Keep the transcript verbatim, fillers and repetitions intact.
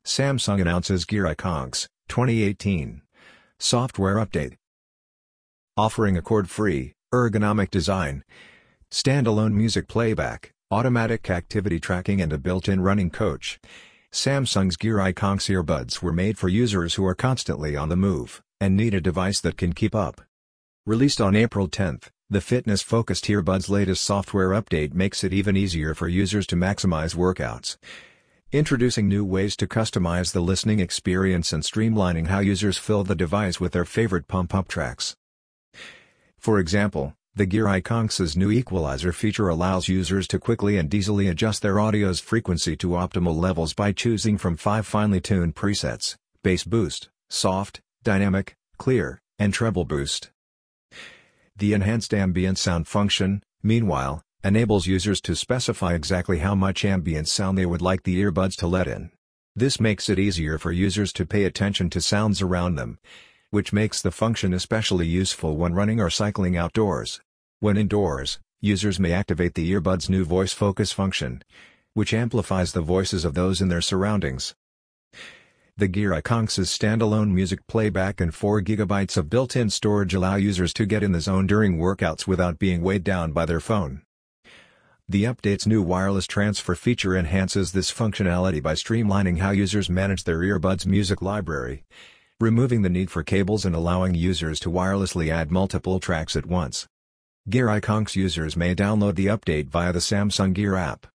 Samsung announces Gear Icons twenty eighteen software update. Offering a cord-free, ergonomic design, standalone music playback, automatic activity tracking and a built-in running coach, Samsung's Gear Icons earbuds were made for users who are constantly on the move and need a device that can keep up. Released on April tenth, the fitness-focused earbuds' latest software update makes it even easier for users to maximize workouts. Introducing new ways to customize the listening experience and streamlining how users fill the device with their favorite pump-up tracks. For example, the Gear Icons' new equalizer feature allows users to quickly and easily adjust their audio's frequency to optimal levels by choosing from five finely tuned presets: bass boost, soft, dynamic, clear, and treble boost. The enhanced ambient sound function, meanwhile, enables users to specify exactly how much ambient sound they would like the earbuds to let in. This makes it easier for users to pay attention to sounds around them, which makes the function especially useful when running or cycling outdoors. When indoors, users may activate the earbuds' new voice focus function, which amplifies the voices of those in their surroundings. The Gear Icons' standalone music playback and four gigabytes of built-in storage allow users to get in the zone during workouts without being weighed down by their phone. The update's new wireless transfer feature enhances this functionality by streamlining how users manage their earbuds' music library, removing the need for cables and allowing users to wirelessly add multiple tracks at once. Gear Icons users may download the update via the Samsung Gear app.